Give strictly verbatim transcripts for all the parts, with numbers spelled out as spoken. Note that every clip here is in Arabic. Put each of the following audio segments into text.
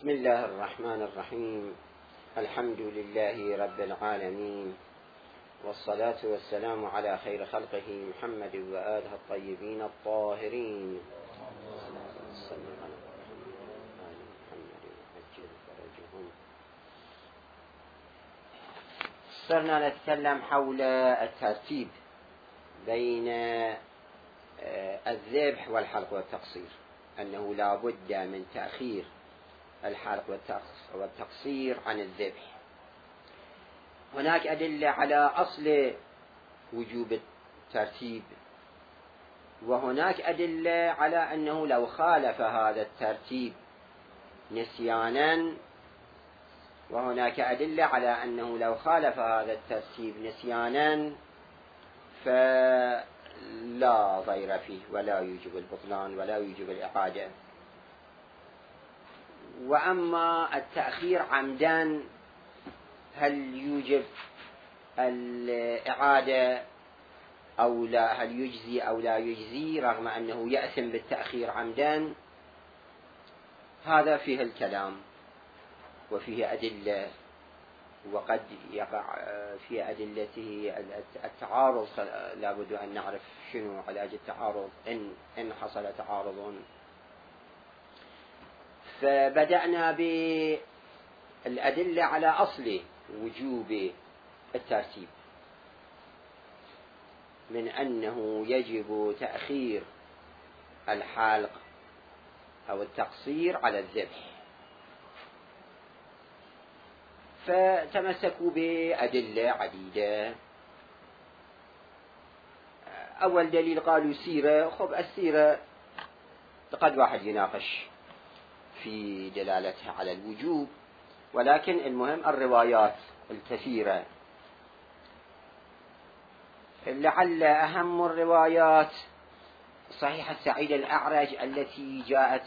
بسم الله الرحمن الرحيم. الحمد لله رب العالمين، والصلاة والسلام على خير خلقه محمد وآله الطيبين الطاهرين. صرنا نتكلم حول الترتيب بين الذبح والحلق والتقصير، أنه لا بد من تأخير الحلق والتقصير عن الذبح. هناك أدلة على أصل وجوب الترتيب، وهناك أدلة على أنه لو خالف هذا الترتيب نسيانا، وهناك أدلة على أنه لو خالف هذا الترتيب نسيانا فلا ضير فيه ولا يوجب البطلان ولا يوجب الإعادة. وأما التأخير عمدا هل يوجب الإعادة أو لا، هل يجزي أو لا يجزي رغم أنه يأثم بالتأخير عمدا، هذا فيه الكلام وفيه أدلة، وقد يقع في أدلته التعارض. لا بد أن نعرف شنو علاج التعارض إن, إن حصل تعارض. فبدأنا بالأدلة على أصل وجوب الترتيب، من أنه يجب تأخير الحلق أو التقصير على الذبح. فتمسكوا بأدلة عديدة. أول دليل قالوا سيرة. خب السيرة قد واحد يناقش في دلالتها على الوجوب، ولكن المهم الروايات الكثيرة. لعل أهم الروايات صحيحة سعيد الأعرج التي جاءت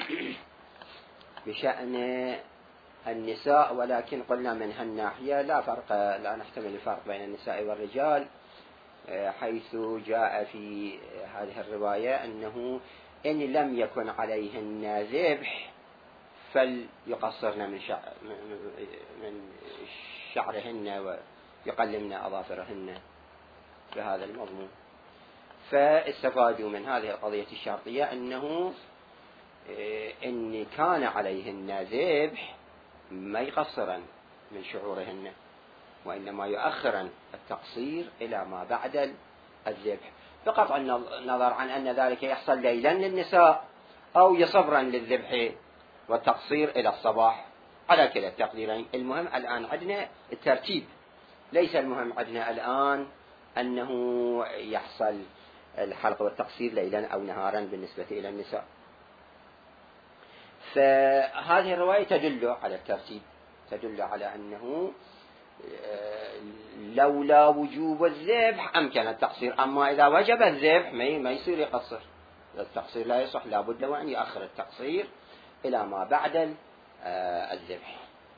بشأن النساء، ولكن قلنا من هالناحية لا فرق، لا نحتمل الفرق بين النساء والرجال، حيث جاء في هذه الرواية أنه إن لم يكن عليهن ذبح فليقصرن من شعر من شعرهن ويقلمن أظافرهن بهذا المضمون. فاستفادوا من هذه القضية الشرطية أنه إن كان عليهن ذبح ما يقصرن من شعورهن، وإنما يؤخرن التقصير إلى ما بعد الذبح، بقطع النظر عن أن ذلك يحصل ليلا للنساء أو يصبرا للذبح والتقصير إلى الصباح، على كلا التقديرين. المهم الآن عندنا الترتيب، ليس المهم عندنا الآن أنه يحصل الحلق والتقصير ليلا أو نهارا بالنسبة إلى النساء. فهذه الرواية تدل على الترتيب، تدل على أنه لولا وجوب الذبح أمكن التقصير، أما إذا وجب الذبح ما يصير يقصر، التقصير لا يصح، لا بد وأن يؤخر التقصير إلى ما بعد الذبح.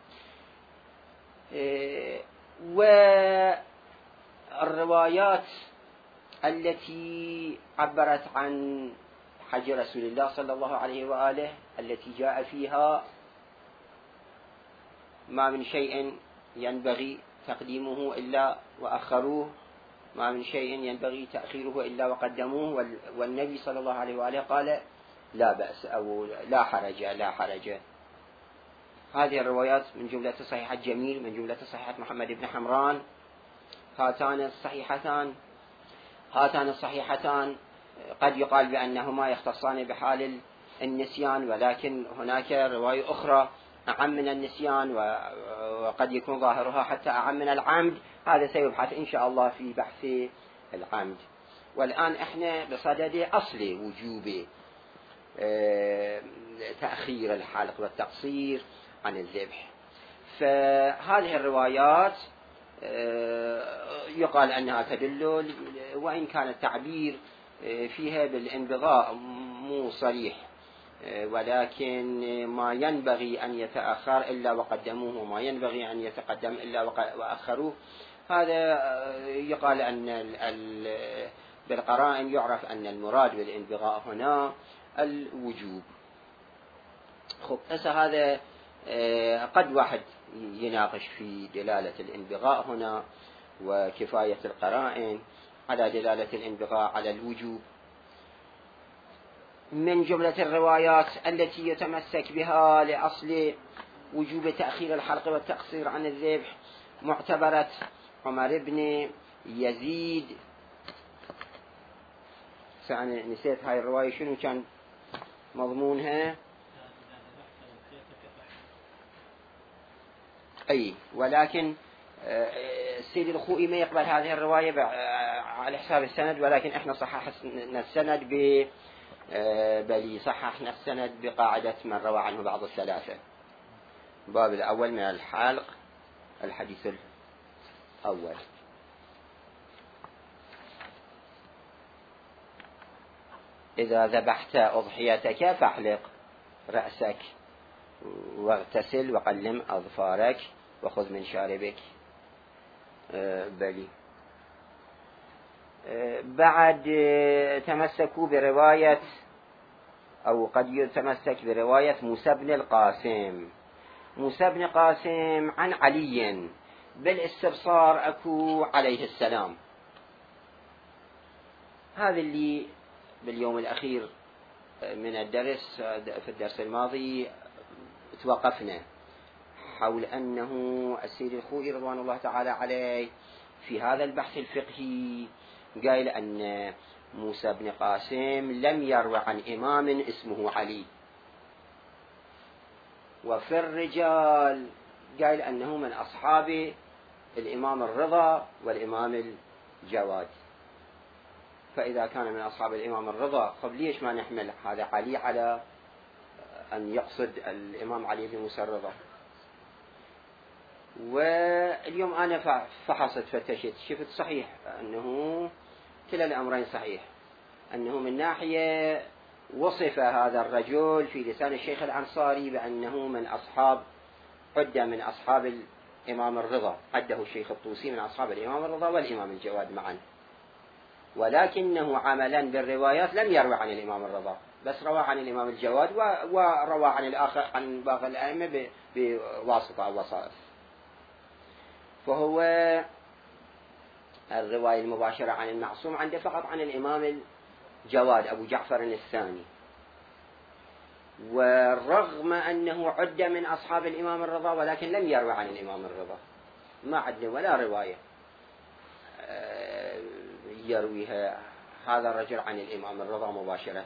والروايات التي عبرت عن حج رسول الله صلى الله عليه وآله التي جاء فيها ما من شيء ينبغي تقديمه إلا وأخروه، ما من شيء ينبغي تأخيره إلا وقدموه، والنبي صلى الله عليه وآله قال لا بأس أو لا حرج لا حرج. هذه الروايات من جملة صحيحة جميل، من جملة صحيحة محمد بن حمران. هاتان الصحيحتان هاتان الصحيحتان قد يقال بأنهما يختصان بحال النسيان، ولكن هناك رواية أخرى أعم من النسيان، وقد يكون ظاهرها حتى أعم من العمد. هذا سيبحث إن شاء الله في بحث العمد. والآن إحنا بصدد أصل وجوب تأخير الحلق والتقصير عن الذبح. فهذه الروايات يقال أنها تدل، وإن كان التعبير فيها بالانبغاء مو صريح، ولكن ما ينبغي أن يتأخر إلا وقدموه، وما ينبغي أن يتقدم إلا وأخروه. هذا يقال أن بالقرائن يعرف أن المراد بالانبغاء هنا الوجوب. خب هسه هذا قد واحد يناقش في دلالة الانبغاء هنا وكفاية القرائن على دلالة الانبغاء على الوجوب. من جملة الروايات التي يتمسك بها لأصل وجوب تأخير الحلق والتقصير عن الذبح معتبرة عمر بن يزيد. أنا نسيت هاي الرواية شنو كان مضمونها. أي ولكن السيد الخوئي ما يقبل هذه الرواية على حساب السند، ولكن احنا صححنا السند ب بل صححنا السند بقاعدة من روى عنه بعض الثلاثة. باب الأول من الحلق، الحديث الأول: إذا ذبحت أضحيتك فاحلق رأسك واغتسل وقلم أظفارك وخذ من شاربك. بلي بعد تمسكوا برواية أو قد يتمسك برواية موسى بن القاسم. موسى بن قاسم عن علي بالاستبصار أكو عليه السلام. هذا اللي باليوم الأخير من الدرس في الدرس الماضي توقفنا حول أنه السيد الخوئي رضوان الله تعالى عليه في هذا البحث الفقهي قال أن موسى بن قاسم لم يروى عن إمام اسمه علي، وفي الرجال قال أنه من أصحاب الإمام الرضا والإمام الجواد. فإذا كان من أصحاب الإمام الرضا طب ليش ما نحمل هذا علي على أن يقصد الإمام علي بن موسى الرضا؟ واليوم أنا فحصت فتشت شفت صحيح أنه كلا الأمرين صحيح، أنه من ناحية وصف هذا الرجل في لسان الشيخ الأنصاري بأنه من أصحاب عد من أصحاب الإمام الرضا، عده الشيخ الطوسي من أصحاب الإمام الرضا والإمام الجواد معا، ولكنه عملا بالروايات لم يروى عن الإمام الرضا، بس روى عن الإمام الجواد وروى عن الآخر عن باقي الأئمة بواسطة أو وسائط. فهو الرواية المباشرة عن المعصوم عنده فقط عن الإمام الجواد أبو جعفر الثاني، ورغم أنه عد من أصحاب الإمام الرضا ولكن لم يروى عن الإمام الرضا، ما عدنا ولا رواية يرويها هذا الرجل عن الإمام الرضا مباشرة.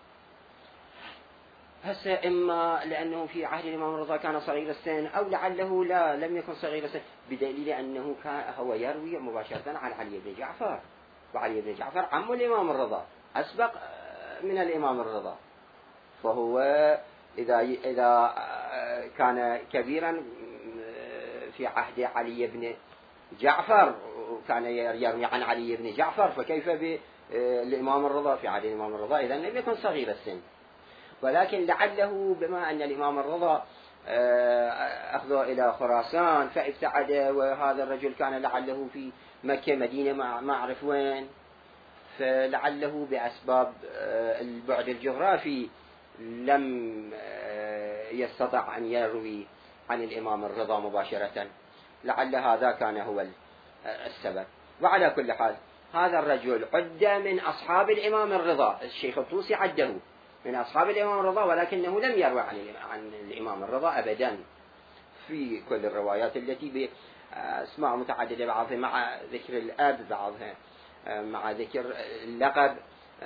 هسه إما لأنه في عهد الإمام الرضا كان صغير السن، أو لعله لا لم يكن صغير السن، بدليل أنه كان هو يروي مباشرة عن علي بن جعفر، وعلي بن جعفر عم الإمام الرضا أسبق من الإمام الرضا. فهو إذا إذا كان كبيرا في عهد علي بن جعفر وكان يروي عن علي بن جعفر، فكيف بالإمام الرضا في عهد الإمام الرضا؟ إذا لم يكن صغير السن، ولكن لعله بما أن الإمام الرضا أخذه إلى خراسان فابتعد، وهذا الرجل كان لعله في مكة مدينة ما أعرف وين، فلعله بأسباب البعد الجغرافي لم يستطع أن يروي عن الإمام الرضا مباشرة، لعل هذا كان هو السبب. وعلى كل حال هذا الرجل عد من أصحاب الإمام الرضا، الشيخ الطوسي عده من أصحاب الإمام الرضا، ولكنه لم يروى عن الإمام الرضا أبدا في كل الروايات التي بأسماء متعددة، بعضها مع ذكر الأب، بعضها مع ذكر اللقب.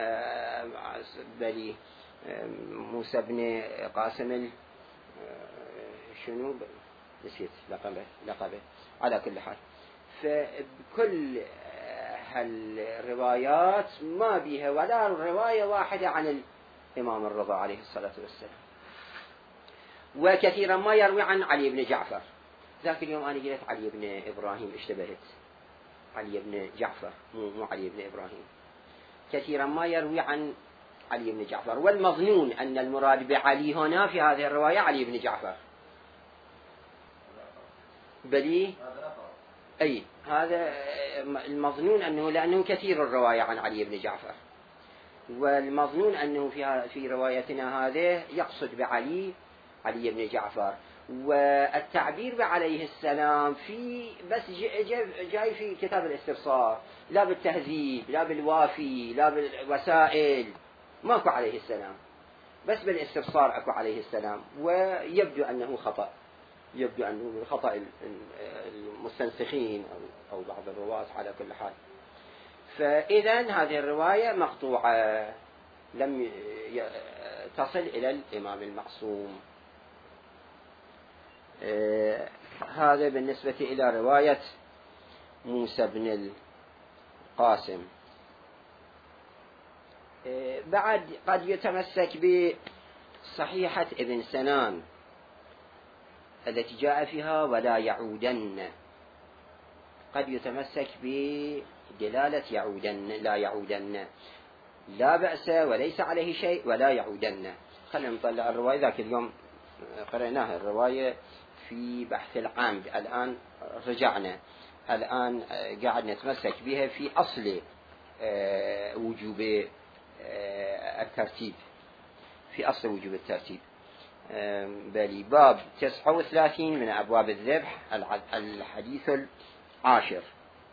بلي موسى بن قاسم شنو نسيت لقبه لقبه على كل حال. فكل هالروايات ما بها ولا رواية واحدة عن الإمام الرضا عليه الصلاة والسلام، وكثيرا ما يروي عن علي بن جعفر. ذاك اليوم أنا قلت علي بن إبراهيم، اشتبهت، علي بن جعفر مو مو علي بن إبراهيم. كثيرا ما يروي عن علي بن جعفر، والمظنون أن المراد بعلي هنا في هذه الرواية علي بن جعفر. بلي أي هذا المظنون أنه لأنه كثير الرواية عن علي بن جعفر، والمظنون أنه في في روايتنا هذه يقصد بعلي علي بن جعفر. والتعبير عليه السلام في بس جاي في كتاب الاستبصار، لا بالتهذيب لا بالوافي لا بالوسائل، ماكو عليه السلام، بس بالاستبصار اكو عليه السلام، ويبدو انه خطأ، يبدو انه من خطأ المستنسخين او بعض الرواة على كل حال. فاذا هذه الرواية مقطوعة لم تصل الى الامام المعصوم. آه هذا بالنسبة إلى رواية موسى بن القاسم. آه بعد قد يتمسك بصحيحة ابن سنان التي جاء فيها ولا يعودن، قد يتمسك بدلالة يعودن لا يعودن، لا بأس وليس عليه شيء ولا يعودن. خلينا نطلع الرواية، ذاك اليوم قرأناها الرواية في بحث العمد، الآن رجعنا الآن قاعد نتمسك بها في أصل وجوب الترتيب، في أصل وجوب الترتيب. بل باب تسعة وثلاثين من أبواب الذبح، الحديث العاشر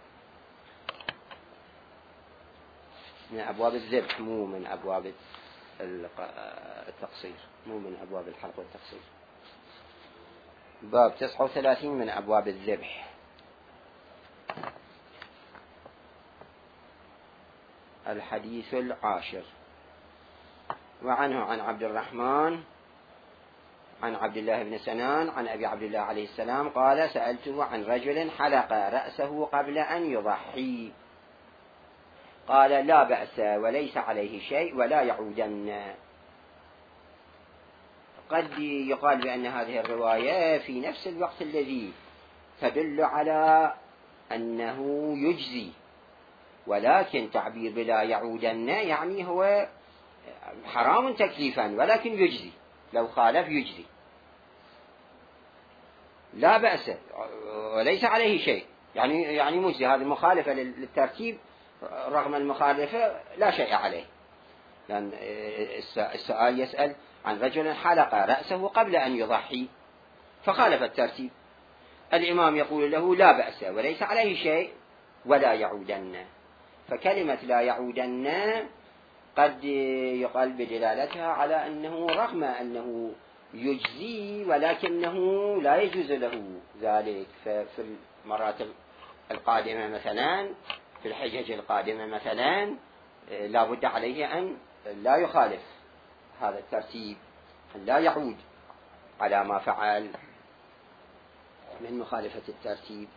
من أبواب الذبح، مو من أبواب التقصير، مو من أبواب الحلق والتقصير. باب تسعة وثلاثين من أبواب الذبح. الحديث العاشر. وعنه عن عبد الرحمن عن عبد الله بن سنان عن أبي عبد الله عليه السلام قال: سألته عن رجل حلق رأسه قبل أن يضحي، قال: لا بأس وليس عليه شيء ولا يعودن. قد يقال بأن هذه الرواية في نفس الوقت الذي تدل على أنه يجزي، ولكن تعبير بلا يعودن يعني هو حرام تكليفا ولكن يجزي، لو خالف يجزي. لا بأس وليس عليه شيء يعني يعني مجزي، هذه مخالفة للترتيب، رغم المخالفة لا شيء عليه، لأن السؤال يسأل عن رجل حلق رأسه قبل أن يضحي فخالف الترتيب، الإمام يقول له لا بأس وليس عليه شيء ولا يعودن. فكلمة لا يعودن قد يقال بدلالتها على أنه رغم أنه يجزي ولكنه لا يجوز له ذلك. ففي المرات القادمة مثلا، في الحجج القادمة مثلا، لا بد عليه أن لا يخالف هذا الترتيب، أن لا يعود على ما فعل من مخالفة الترتيب.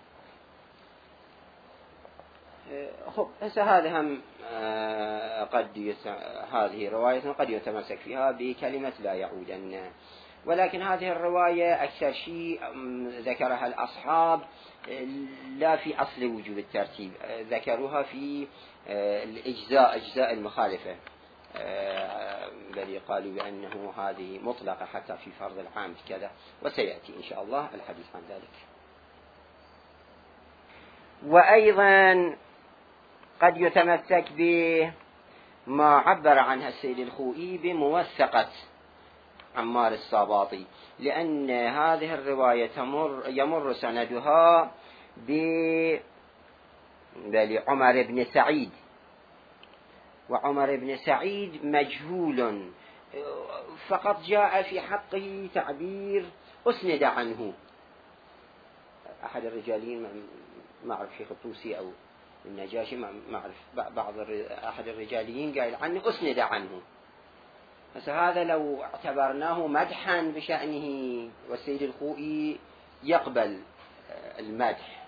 خب هسه هذا هم قد يس... هذه رواية قد يتمسك فيها بكلمة لا يعودن، ولكن هذه الرواية أكثر شيء ذكرها الأصحاب لا في أصل وجوب الترتيب، ذكروها في الإجزاء، أجزاء المخالفة، بل قالوا بأنه هذه مطلقة حتى في فرض العام كذا، وسيأتي إن شاء الله الحديث عن ذلك. وأيضا قد يتمسك بما عبر عنها السيد الخوئي بموثقة عمار الصاباطي، لأن هذه الرواية تمر يمر سندها بعمر بن سعيد، وعمر بن سعيد مجهول، فقط جاء في حقه تعبير أسند عنه أحد الرجالين، ما أعرف شيخ الطوسي أو النجاشي، ما أعرف، بعض أحد الرجاليين قال عنه أسند عنه. بس هذا لو اعتبرناه مدحا بشأنه، والسيد الخوئي يقبل المدح،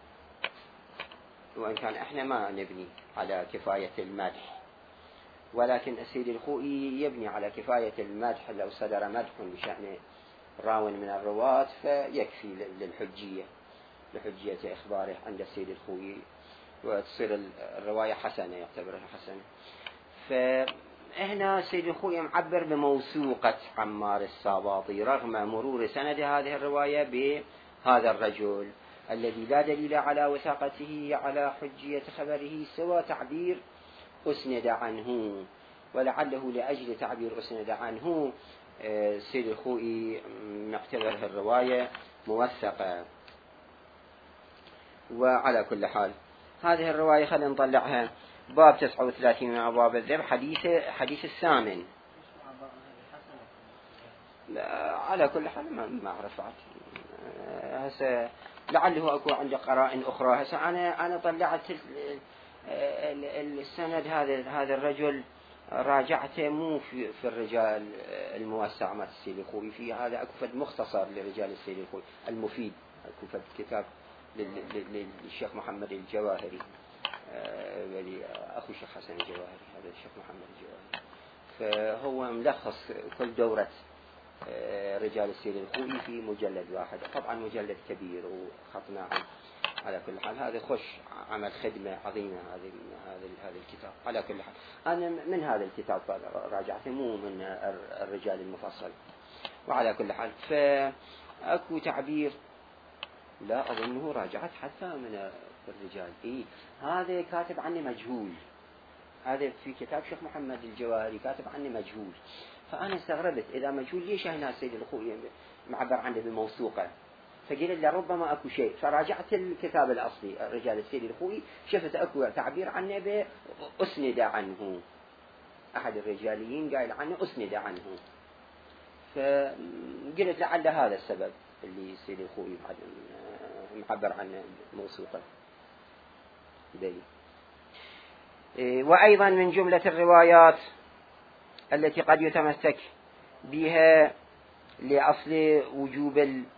وإن كان احنا ما نبني على كفاية المدح، ولكن السيد الخوئي يبني على كفاية المدح. لو صدر مدح بشأن راو من الرواة فيكفي للحجية، لحجية إخباره عند السيد الخوئي، وتصير الرواية حسنة، يعتبرها حسنة. فهنا السيد الخوئي معبر بموثوقة عمار الصاباطي رغم مرور سند هذه الرواية بهذا الرجل الذي لا دليل على وثاقته على حجية خبره سوى تعبير أسند عنه، ولعله لأجل تعبير أسند عنه السيد الخوئي معتبر الرواية موثقة. وعلى كل حال هذه الرواية خلينا نطلعها. باب تسعة وثلاثين من أبواب الذبح، حديث حديث الثامن. على كل حال ما ما أعرف هسه، لعله أكو عندي قرائن أخرى. هسه أنا أنا طلعت السند هذا هذا الرجل راجعته مو في في الرجال الموسع مال السيد الخوئي، في هذا أكو فد مختصر لرجال السيد الخوئي المفيد، أكو فد كتاب للشيخ محمد الجواهري، أخو الشيخ حسن الجواهري، هذا الشيخ محمد الجواهري، فهو ملخص كل دورة رجال السيد الخوئي في مجلد واحد، طبعا مجلد كبير وخط ناعم. على كل حال هذا خش عمل خدمة عظيمة هذا هذا هذا الكتاب. على كل حال أنا من هذا الكتاب راجعته مو من الرجال المفصل. وعلى كل حال فأكو تعبير لا أظنه راجعت حتى من الرجال، إيه هذا كاتب عني مجهول، هذا في كتاب شيخ محمد الجواهري كاتب عني مجهول. فأنا استغربت إذا مجهول ليش هنا السيد الخوئي معبر عنه بموثوقة، فقلت لربما أكو شيء. فراجعت الكتاب الأصلي رجال السيد الخوئي، شفت أكو تعبير عنه بأسند عنه، أحد الرجاليين قايل عنه أسند عنه، فقلت لعل هذا السبب اللي السيد الخوئي معبر عنه موثوقة دليل. وأيضا من جملة الروايات التي قد يتمسك بها لأصل وجوب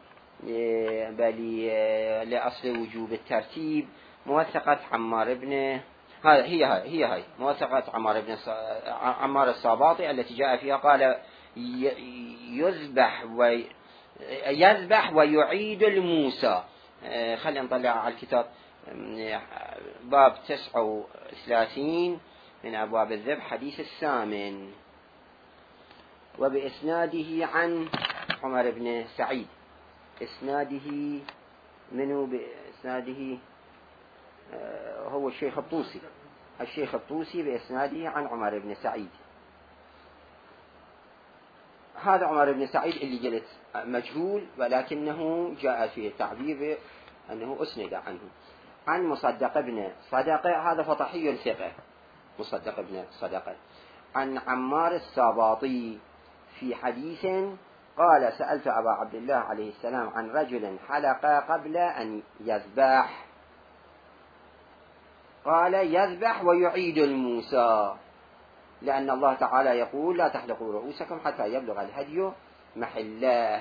بل لأصل وجوب الترتيب موثقة عمار بن هذا هي هاي هي هاي موثقة عمار بن عمار الصاباطي التي جاء فيها قال يذبح ويذبح ويعيد الموسى. خلينا نطلع على الكتاب. باب تسعة وثلاثين من أبواب الذبح، حديث الثامن، وبإسناده عن عمر بن سعيد. إسناده منه بإسناده آه هو الشيخ الطوسي، الشيخ الطوسي بإسناده عن عمر بن سعيد. هذا عمر بن سعيد اللي قلت مجهول، ولكنه جاء فيه التعبير أنه أسند عنه. عن مصدق بن صدقة، هذا فطحي ثقة، مصدق بن صدقة. عن عمار الصاباطي في حديث قال سألت أبا عبد الله عليه السلام عن رجل حلق قبل أن يذبح، قال يذبح ويعيد الموسى، لأن الله تعالى يقول لا تحلقوا رؤوسكم حتى يبلغ الهدي محله.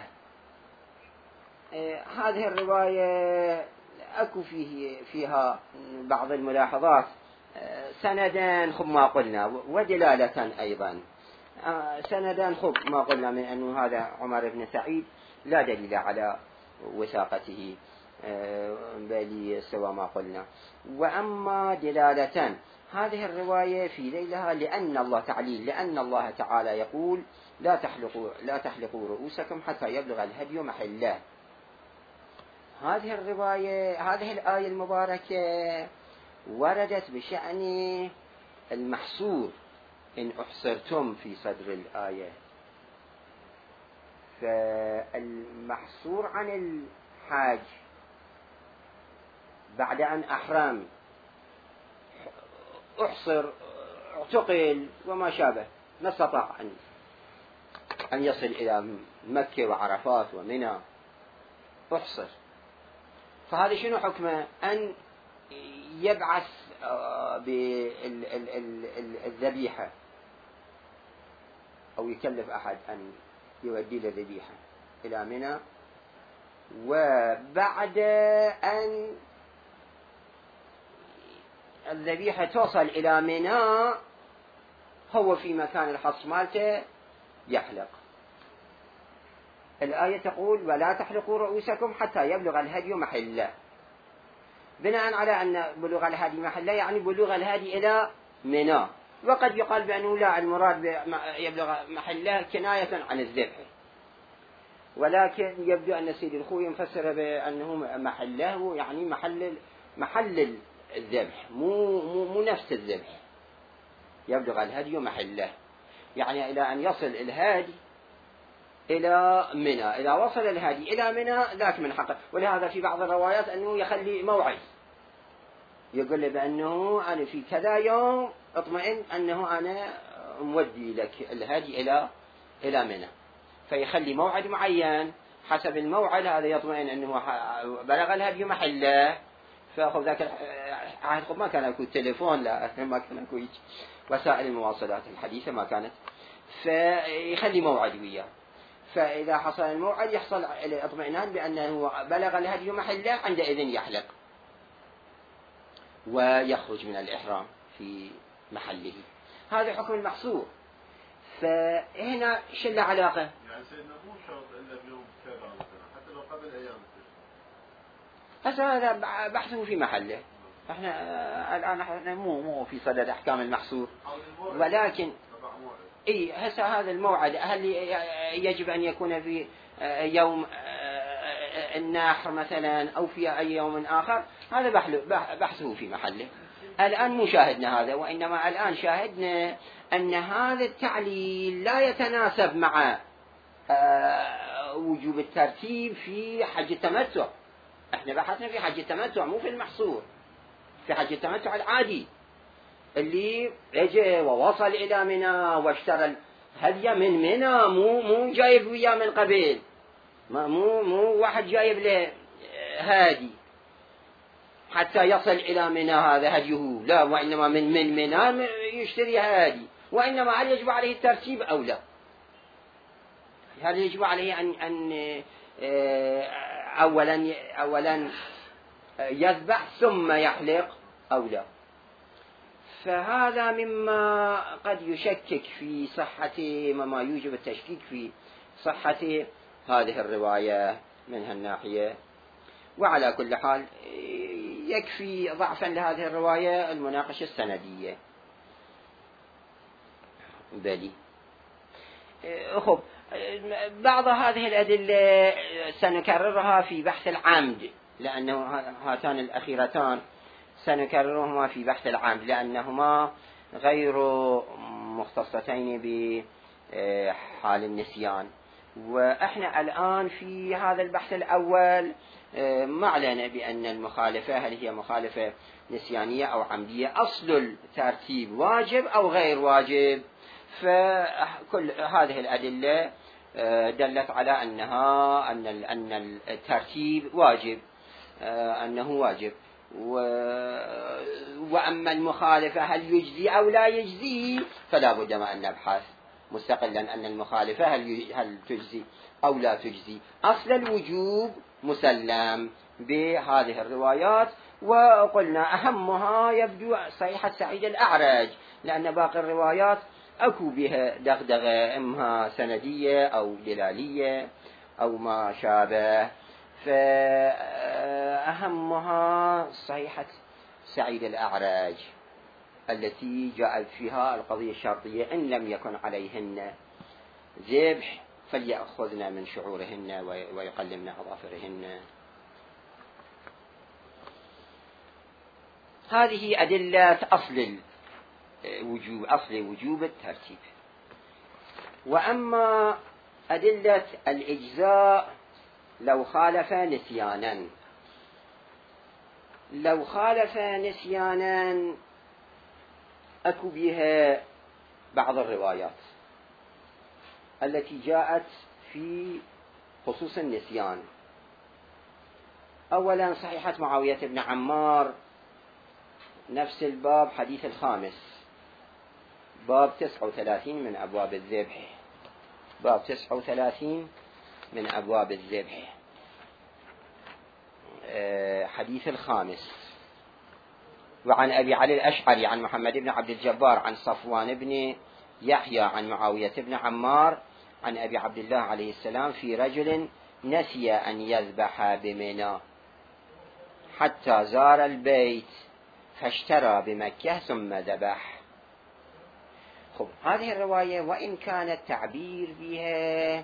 هذه الرواية أكو فيه فيها بعض الملاحظات، سندان خب ما قلنا ودلالة أيضا. سندان خب ما قلنا من أنه هذا عمر بن سعيد لا دليل على وثاقته بل سوى ما قلنا. وأما دلالة هذه الرواية في ليلها لأن الله تعالى لأن الله تعالى يقول لا تحلقوا لا تحلقوا رؤوسكم حتى يبلغ الهدي محله. هذه الرواية هذه الآية المباركة وردت بشأن المحصور إن أحصرتم في صدر الآية، فالمحصور عن الحاج بعد أن أحرم أحصر اعتقل وما شابه ما استطاع أن أن يصل إلى مكة وعرفات ومنى، أحصر، فهذا شنو حكمه؟ أن يبعث بالذبيحة أو يكلف أحد أن يودي له ذبيحة إلى منى، وبعد أن الذبيحة توصل إلى منى هو في مكان الحص مالته يحلق. الآية تقول ولا تحلقوا رؤوسكم حتى يبلغ الهدي محله، بناء على أن بلوغ الهادي محله يعني بلوغ الهادي إلى منى. وقد يقال بأنه لا، المراد يبلغ محله كناية عن الذبح، ولكن يبدو أن سيد الخوئي مفسر بأنه محله يعني محل محل الذبح، مو مو مو نفس الذبح. يبلغ الهدي محله يعني إلى أن يصل الهادي إلى منى، إذا وصل الهدي إلى منى ذاك من حقه. ولهذا في بعض الروايات أنه يخلي موعد، يقول له بأنه أنا في كذا يوم اطمئن أنه أنا مودي لك الهدي إلى إلى منى، فيخلي موعد معين، حسب الموعد هذا يطمئن أنه بلغ الهدي محله. فأخذ ذاك عهد ما كان يكون تليفون، لا ما كان يكون وسائل المواصلات الحديثة ما كانت، فيخلي موعد وياه. فإذا حصل الموعد يحصل اطمئنان بأنه بلغ الهدي محله، عندئذ يحلق ويخرج من الإحرام في محله. هذا حكم المحصور. فهنا شو له علاقة؟ يعني سيدنا مو شرط إلا بيوم كذا حتى لو قبل أيام. هذا هذا بحثه في محله. احنا الآن احنا مو مو في صدد أحكام المحصور، ولكن اي هسه هذا الموعد هل يجب أن يكون في يوم النحر مثلا أو في أي يوم آخر؟ هذا بحثه في محله. الآن مو شاهدنا هذا، وإنما الآن شاهدنا أن هذا التعليل لا يتناسب مع وجوب الترتيب في حج التمتع. احنا بحثنا في حج التمتع مو في المحصور، في حج التمتع العادي اللي اجى ووصل إلى منى واشترى الهدي من منى، مو مو جايب وياه من قبل، مو مو واحد جايب له هادي حتى يصل إلى منى هذا هديه، لا، وإنما من من منى يشتري هادي. وإنما هل يجب عليه الترتيب أو لا؟ هل يجب عليه أن أن أولا أولا يذبح ثم يحلق أو لا؟ فهذا مما قد يشكك في صحة، مما يوجب التشكيك في صحة هذه الرواية من هالناحية. وعلى كل حال يكفي ضعفا لهذه الرواية المناقشة السندية. بالي خب بعض هذه الأدلة سنكررها في بحث العمد، لأنه هاتان الأخيرتان سنكررهما في بحث العمد لأنهما غير مختصتين بحال النسيان. وإحنا الآن في هذا البحث الأول ما علينا بأن المخالفة هل هي مخالفة نسيانية أو عمدية، أصل الترتيب واجب أو غير واجب. فكل هذه الأدلة دلت على أنها أن أن الترتيب واجب، أنه واجب. وأما المخالفة هل يجزي أو لا يجزي فلا بد من أن نبحث مستقلا أن المخالفة هل هل تجزي أو لا تجزي. أصل الوجوب مسلم بهذه الروايات، وقلنا أهمها يبدو صحيحة سعيد الأعرج، لأن باقي الروايات أكو بها دغدغة، إما سندية أو دلالية أو ما شابه. فأهمها صحيحة سعيد الأعرج التي جاءت فيها القضية الشرطية: إن لم يكن عليهن ذبح فليأخذن من شعورهن ويقلمن أظافرهن. هذه أدلة أصل الوجوب، أصل وجوب الترتيب. وأما أدلة الإجزاء لو خالف نسيانا، لو خالف نسيانا أكو بها بعض الروايات التي جاءت في خصوص النسيان. أولا صحيحة معاوية بن عمار، نفس الباب، حديث الخامس، باب تسعة وثلاثين من أبواب الذبح، باب تسعة وثلاثين من أبواب الذبح، حديث الخامس. وعن أبي علي الأشعري عن محمد بن عبد الجبار عن صفوان بن يحيى عن معاوية بن عمار عن أبي عبد الله عليه السلام في رجل نسي أن يذبح بمنى حتى زار البيت فاشترى بمكة ثم ذبح. خب هذه الرواية وإن كان التعبير بها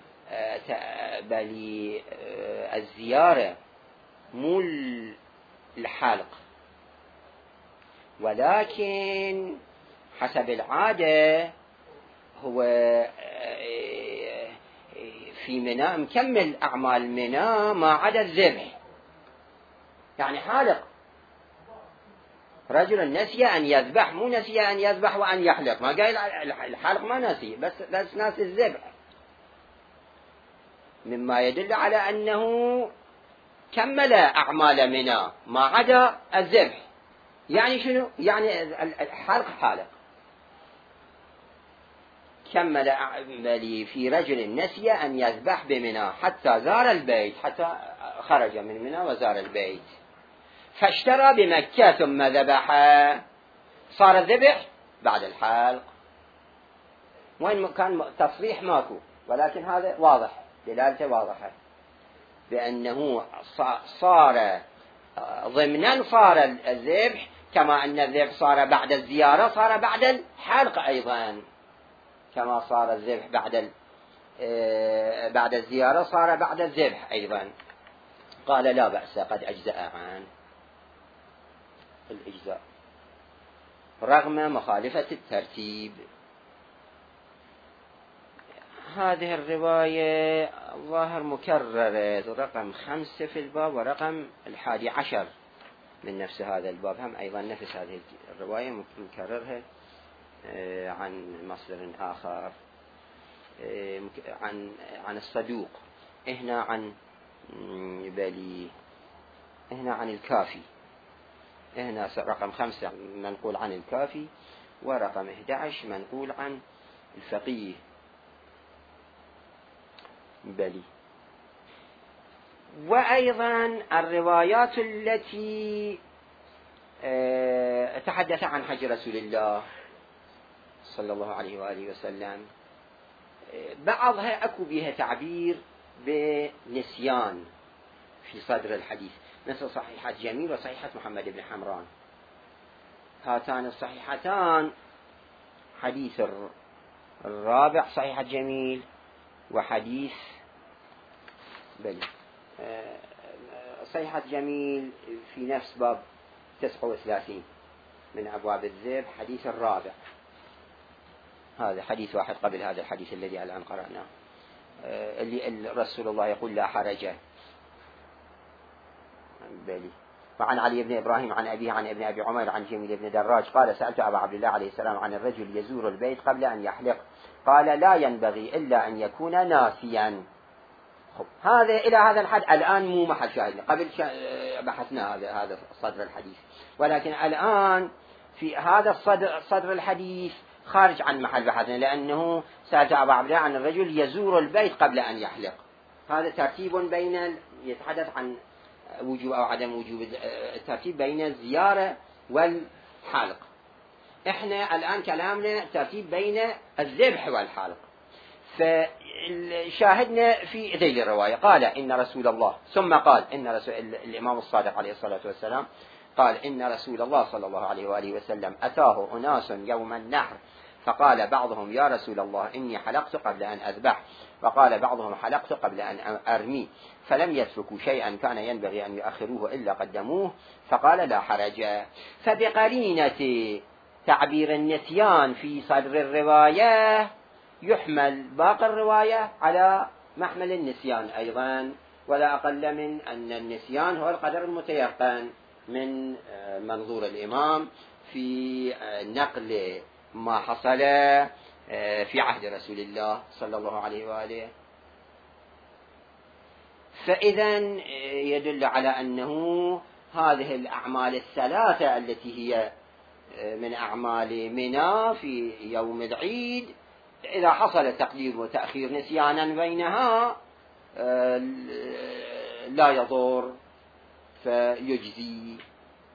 بل الزيارة مو الحلق، ولكن حسب العادة هو في منى مكمل أعمال منى ما عدا الذبح، يعني حالق. رجل نسي أن يذبح، مو نسي أن يذبح وأن يحلق، ما قال الحلق ما نسي، بس بس ناس الذبح، مما يدل على أنه كمل أعمال منى ما عدا الذبح. يعني شنو؟ يعني الحلق حالق. كمل أعمالي في رجل نسي أن يذبح بمنى حتى زار البيت، حتى خرج من منى وزار البيت، فاشترى بمكة ثم ذبح، صار الذبح بعد الحلق. وين كان تصريح ماكو، ولكن هذا واضح، دلالته واضحة بأنه صار ضمنا صار الذبح، كما أن الذبح صار بعد الزيارة صار بعد الحلق أيضا، كما صار الذبح بعد بعد الزيارة صار بعد الذبح أيضا. قال لا بأس، قد أجزأ عن الإجزاء رغم مخالفة الترتيب. هذه الرواية ظاهر مكررة، رقم خمسة في الباب ورقم الحادي عشر من نفس هذا الباب، هم أيضا نفس هذه الرواية مكررها عن مصدر آخر، عن عن الصدوق، هنا عن بلي، هنا عن الكافي، هنا رقم خمسة منقول عن الكافي، ورقم أحد عشر منقول عن الفقيه بلي. وأيضا الروايات التي تحدث عن حج رسول الله صلى الله عليه وآله وسلم، بعضها أكو بها تعبير بنسيان في صدر الحديث، مثل صحيحة جميل وصحيحة محمد بن حمران. هاتان الصحيحتان حديث الرابع صحيحة جميل، وحديث بل صحيحة جميل في نفس باب تسعة وثلاثين من أبواب الذبح، حديث الرابع، هذا حديث واحد قبل هذا الحديث الذي الآن قرأناه، اللي رسول الله يقول لا حرج بلي. وعن علي بن إبراهيم عن أبيه عن ابن أبي عمر عن جميل بن دراج قال سألت أبا عبد الله عليه السلام عن الرجل يزور البيت قبل أن يحلق، قال لا ينبغي إلا أن يكون ناسيا. هذا إلى هذا الحد الآن مو محل شاهد، قبل بحثنا هذا هذا صدر الحديث، ولكن الآن في هذا الصدر صدر الحديث خارج عن محل بحثنا، لأنه سألت أبا عبد الله عن الرجل يزور البيت قبل أن يحلق. هذا ترتيب بين، يتحدث عن وجوب أو عدم وجوب، الترتيب بين الزيارة والحلق. إحنا الآن كلامنا ترتيب بين الذبح والحلق. فشاهدنا في ذيل الرواية قال إن رسول الله، ثم قال إن رسول الإمام الصادق عليه الصلاة والسلام قال إن رسول الله صلى الله عليه وآله وسلم أتاه أناس يوم النحر فقال بعضهم يا رسول الله إني حلقت قبل أن أذبح، وقال بعضهم حلقت قبل أن أرمي، فلم يتركوا شيئا كان ينبغي أن يؤخروه إلا قدموه، فقال لا حرج. فبقرينة تعبير النسيان في صدر الرواية يحمل باقي الرواية على محمل النسيان أيضا، ولا أقل من أن النسيان هو القدر المتيقن من منظور الإمام في نقل ما حصل في عهد رسول الله صلى الله عليه وآله. فإذا يدل على أنه هذه الأعمال الثلاثة التي هي من أعمال منى في يوم العيد، إذا حصل تقديم وتأخير نسيانا بينها لا يضر فيجزي.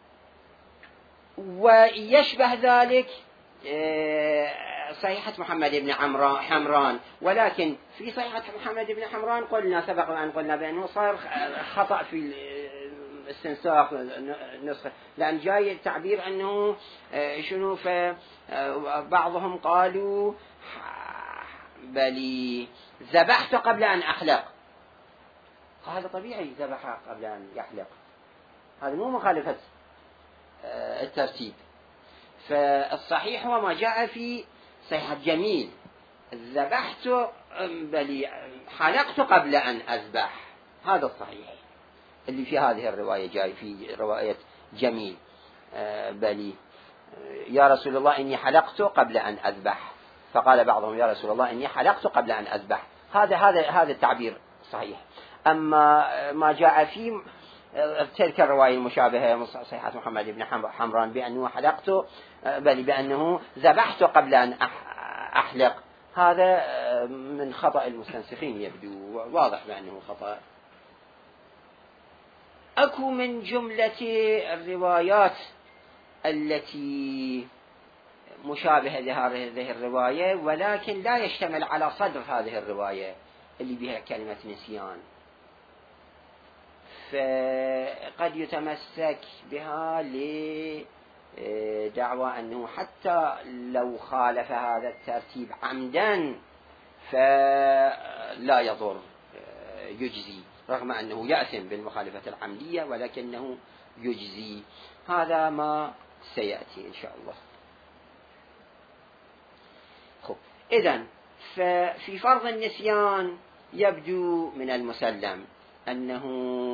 ويشبه ذلك صحيحة محمد بن حمران، ولكن في صحيحة محمد بن حمران قلنا سبق أن قلنا بأنه صار خطأ في استنساخ نسخة، لأن جاي التعبير أنه شنو، فبعضهم قالوا بلي ذبحت قبل أن أحلق، هذا طبيعي ذبح قبل أن يحلق، هذا مو مخالفة الترتيب. فالصحيح هو ما جاء في صحيحة جميل ذبحت بل حلقت قبل أن أذبح. هذا الصحيح اللي في هذه الرواية جاي في رواية جميل، بل يا رسول الله إني حلقت قبل أن أذبح، فقال بعضهم يا رسول الله إني حلقت قبل أن أذبح. هذا هذا هذا التعبير صحيح. أما ما جاء في تلك الرواية المشابهة صحيحة محمد بن حمران بأنه حلقت، بل بأنه ذبحت قبل أن أحلق، هذا من خطأ المستنسخين، يبدو واضح بأنه خطأ. أكو من جملة الروايات التي مشابهة لهذه الرواية ولكن لا يشتمل على صدر هذه الرواية اللي بها كلمة نسيان، فقد يتمسك بها لدعوى أنه حتى لو خالف هذا الترتيب عمدا فلا يضر، يجزي، رغم أنه يأثم بالمخالفة العمدية ولكنه يجزي. هذا ما سيأتي إن شاء الله. خب، إذن ففي فرض النسيان يبدو من المسلم أنه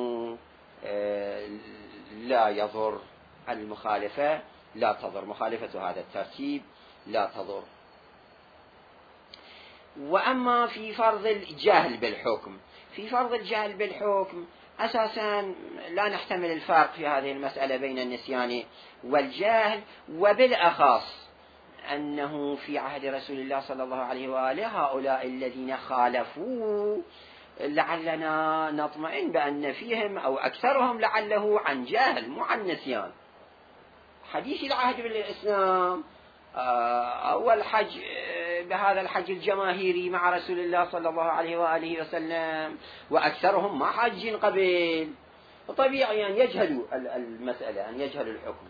لا يضر المخالفة، لا تضر مخالفة هذا الترتيب، لا تضر. وأما في فرض الجهل بالحكم، في فرض الجهل بالحكم أساسا لا نحتمل الفرق في هذه المسألة بين النسيان والجهل، وبالأخص أنه في عهد رسول الله صلى الله عليه وآله هؤلاء الذين خالفوا لعلنا نطمئن بأن فيهم أو أكثرهم لعله عن جهل مو عن نسيان. حديث العهد بالإسلام أول حج بهذا الحج الجماهيري مع رسول الله صلى الله عليه وآله وسلم، وأكثرهم ما حج قبل، طبيعي أن يجهلوا المسألة، أن يجهلوا الحكم.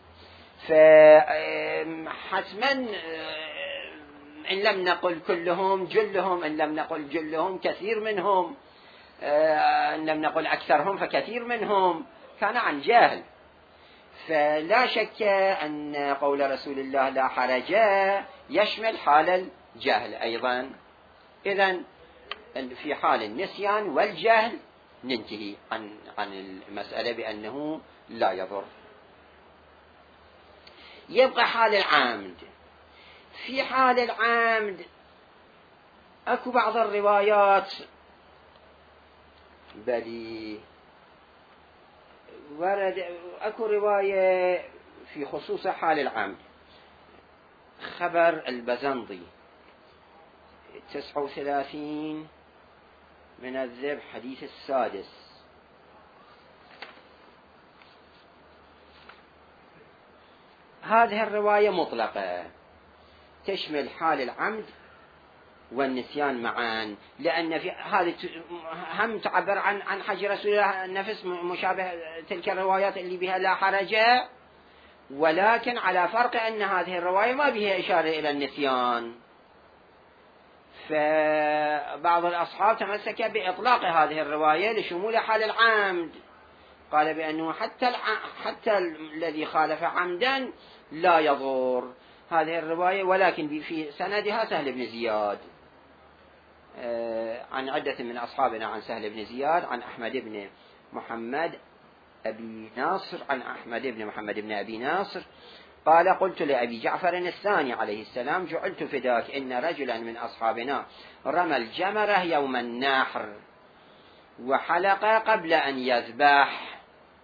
فحتما إن لم نقل كلهم جلهم، إن لم نقل جلهم كثير منهم، إن لم نقل أكثرهم فكثير منهم كان عن جهل. فلا شك أن قول رسول الله لا حرج يشمل حال الجهل أيضا. إذن في حال النسيان والجهل ننتهي عن عن المسألة بأنه لا يضر. يبقى حال العامد. في حال العامد أكو بعض الروايات بل ورد أكو رواية في خصوص حال العمد. خبر البزنطي تسعة وثلاثين من الذبح حديث السادس. هذه الرواية مطلقة تشمل حال العمد والنسيان معا، لأن في هذه هم تعبر عن عن حج رسول الله النفس مشابه تلك الروايات اللي بها لا حرج، ولكن على فرق أن هذه الرواية ما بها إشارة إلى النسيان. فبعض الأصحاب تمسك بإطلاق هذه الرواية لشمول حال العمد، قال بأنه حتى حتى الذي خالف عمدا لا يضر هذه الرواية، ولكن في سندها سهل بن زياد عن عدة من أصحابنا، عن سهل بن زياد، عن أحمد بن محمد أبي ناصر، عن أحمد بن محمد بن أبي ناصر قال قلت لأبي جعفر الثاني عليه السلام جعلت فداك إن رجلا من أصحابنا رمى الجمرة يوم النحر وحلق قبل أن يذبح.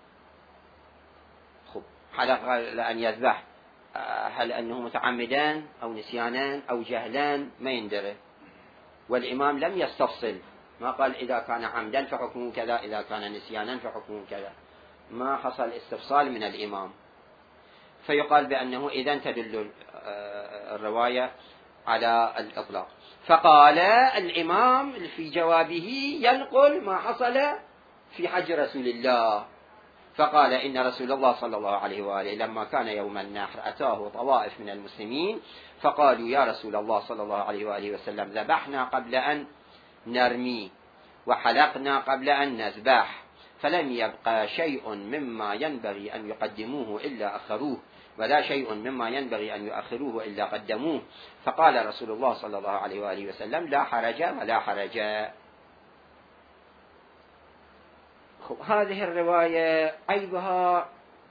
خب، حلق قبل أن يذبح، هل أنه متعمدان أو نسيانان أو جهلان ما يندري، والإمام لم يستفصل، ما قال إذا كان عمدا فحكمه كذا، إذا كان نسيانا فحكمه كذا، ما حصل استفصال من الإمام، فيقال بأنه إذن تدل الرواية على الإطلاق. فقال الإمام في جوابه ينقل ما حصل في حج رسول الله، فقال إن رسول الله صلى الله عليه وآله لما كان يوم النحر أتاه طوائف من المسلمين فقالوا يا رسول الله صلى الله عليه وآله وسلم ذبحنا قبل أن نرمي وحلقنا قبل أن نذبح، فلم يبقى شيء مما ينبغي أن يقدموه إلا أخروه، ولا شيء مما ينبغي أن يؤخروه إلا قدموه. فقال رسول الله صلى الله عليه وآله وسلم: لا حرج ولا حرج. هذه الرواية عيبها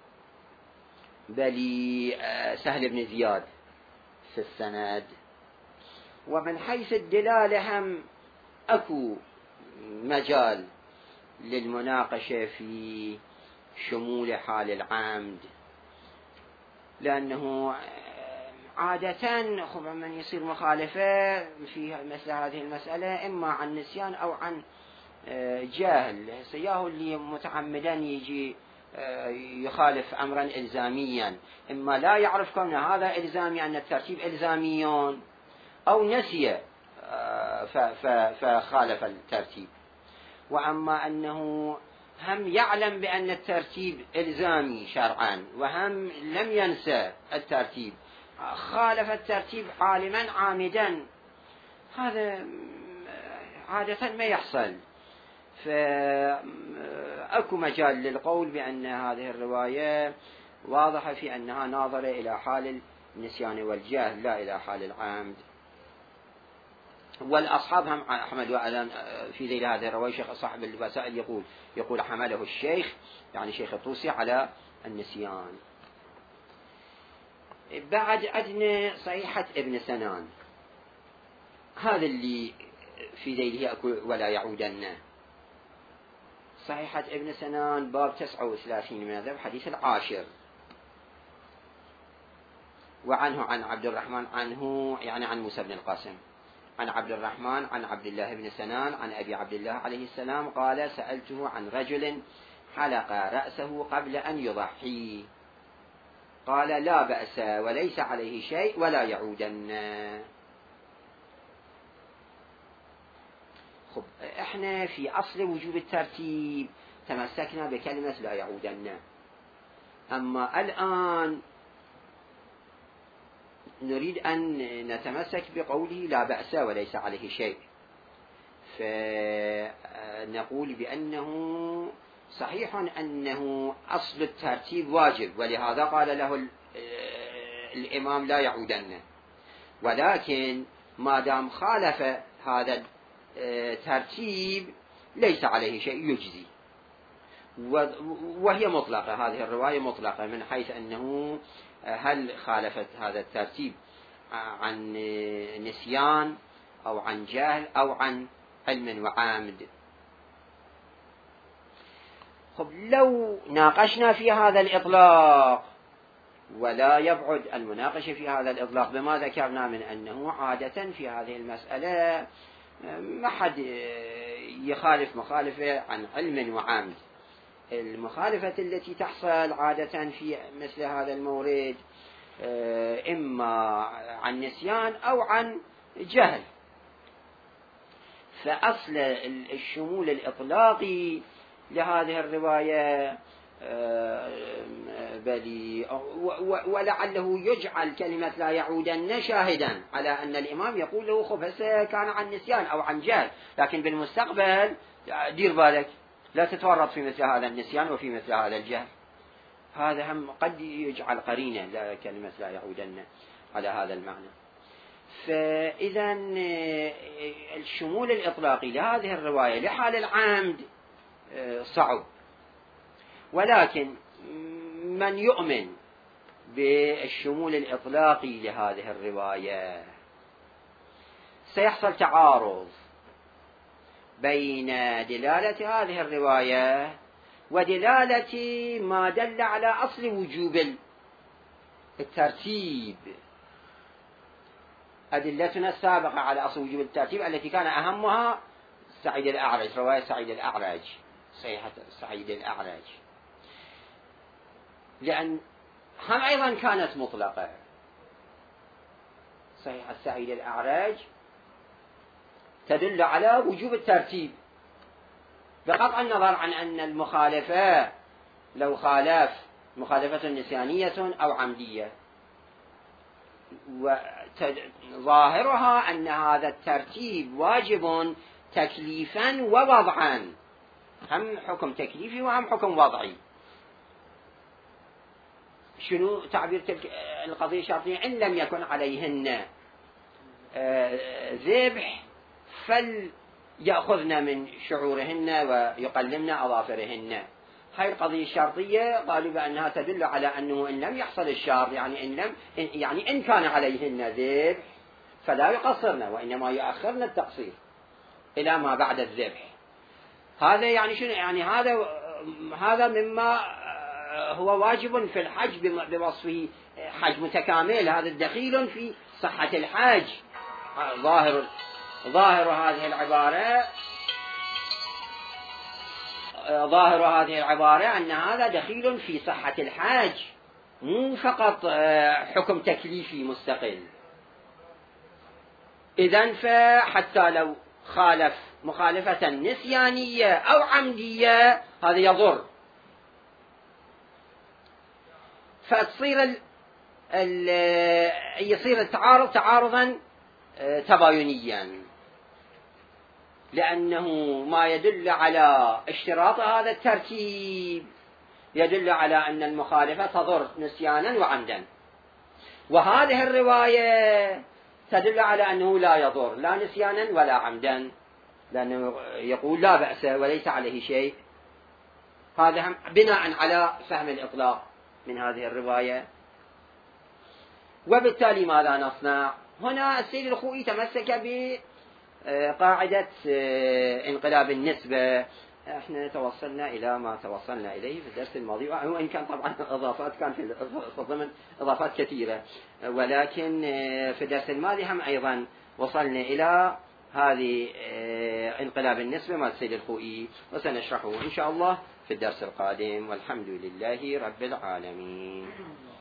بلي سهل بن زياد في السند، ومن حيث الدلالة هم أكو مجال للمناقشة في شمول حال العمد، لأنه عادة من يصير مخالفة في مثل هذه المسألة إما عن نسيان أو عن جاهل. سياه اللي متعمدا يجي يخالف أمرا إلزاميا، إما لا يعرف كون هذا إلزامي أن الترتيب إلزاميون، أو نسي فخالف الترتيب. وأما أنه هم يعلم بأن الترتيب إلزامي شرعا وهم لم ينسى الترتيب، خالف الترتيب عالما عامدا، هذا عادة ما يحصل. فأكو مجال للقول بأن هذه الرواية واضحة في أنها ناظرة إلى حال النسيان والجهل لا إلى حال العمد. والأصحاب هم أحمد وألان في ذيل هذه الرواية شيخ صاحب الوسائل يقول يقول حمله الشيخ يعني شيخ الطوسي على النسيان. بعد عندنا صحيحة ابن سنان، هذا اللي في ذيله أكو ولا يعودن. صحيحة ابن سنان باب تسعة وثلاثين من هذا الحديث العاشر، وعنه عن عبد الرحمن عنه يعني عن موسى بن القاسم عن عبد الرحمن عن عبد الله بن سنان عن أبي عبد الله عليه السلام قال: سألته عن رجل حلق رأسه قبل أن يضحي، قال: لا بأس وليس عليه شيء ولا يعودن. خب احنا في أصل وجوب الترتيب تمسكنا بكلمة لا يعودن، أما الآن نريد أن نتمسك بقوله لا بأس وليس عليه شيء، فنقول بأنه صحيح أنه أصل الترتيب واجب، ولهذا قال له الإمام لا يعودن، ولكن ما دام خالف هذا الترتيب ليس عليه شيء يجزي. وهي مطلقة، هذه الرواية مطلقة من حيث أنه هل خالفت هذا الترتيب عن نسيان أو عن جهل أو عن علم وعامد. خب لو ناقشنا في هذا الإطلاق، ولا يبعد المناقشة في هذا الإطلاق بما ذكرنا من أنه عادة في هذه المسألة ما حد يخالف مخالفة عن علم وعامد. المخالفة التي تحصل عادة في مثل هذا المورد إما عن نسيان أو عن جهل. فأصل الشمول الإطلاقي لهذه الرواية بل ولعله يجعل كلمة لا يعودن شاهدا على أن الإمام يقول له خب هسه كان عن نسيان أو عن جهل، لكن بالمستقبل دير بالك لا تتورط في مثل هذا النسيان وفي مثل هذا الجهل. هذا هم قد يجعل قرينة لا كلمة لا يعودن على هذا المعنى. فإذا الشمول الإطلاقي لهذه الرواية لحال العمد صعب، ولكن من يؤمن بالشمول الإطلاقي لهذه الرواية سيحصل تعارض بين دلالة هذه الرواية ودلالة ما دل على أصل وجوب الترتيب. أدلتنا السابقة على أصل وجوب الترتيب التي كان أهمها سعيد الأعرج، رواية سعيد الأعرج، صحيحة سعيد الأعرج، لأن هم أيضا كانت مطلقة. صحيحة سعيد الأعرج تدل على وجوب الترتيب بقطع النظر عن أن المخالفة لو خالف مخالفة نسيانية أو عمدية، وظاهرها أن هذا الترتيب واجب تكليفا ووضعا، هم حكم تكليفي وهم حكم وضعي. شنو تعبير تلك القضية الشرطية؟ إن لم يكن عليهن ذبح فليأخذن من شعورهن ويقلمن أظافرهن. هاي القضية الشرطية قالوا بأنها تدل على أنه إن لم يحصل الشر، يعني إن لم يعني إن كان عليهن ذبح فلا يقصرن، وإنما يؤخرن التقصير إلى ما بعد الذبح. هذا يعني شنو؟ يعني هذا هذا مما هو واجب في الحج بوصفه حج متكامل. هذا دخيل في صحة الحج. ظاهر ظاهر هذه العبارة ظاهر هذه العبارة أن هذا دخيل في صحة الحج، مو فقط حكم تكليفي مستقل. إذن فحتى لو خالف مخالفة نسيانية أو عمدية هذا يضر، فتصير ال ال يصير التعارض تعارضا تباينيا، لأنه ما يدل على اشتراط هذا الترتيب يدل على أن المخالفة تضر نسيانا وعمدا، وهذه الرواية تدل على أنه لا يضر لا نسيانا ولا عمدا، لأنه يقول لا بأس وليس عليه شيء. هذا بناء على فهم الإطلاق من هذه الرواية. وبالتالي ماذا نصنع؟ هنا السيد الخوئي تمسك بقاعدة انقلاب النسبة. احنا توصلنا إلى ما توصلنا إليه في الدرس الماضي، وإن كان طبعا إضافات كان في ضمن إضافات كثيرة، ولكن في الدرس الماضي هم أيضا وصلنا إلى هذه انقلاب النسبة مع السيد الخوئي، وسنشرحه إن شاء الله في الدرس القادم، والحمد لله رب العالمين.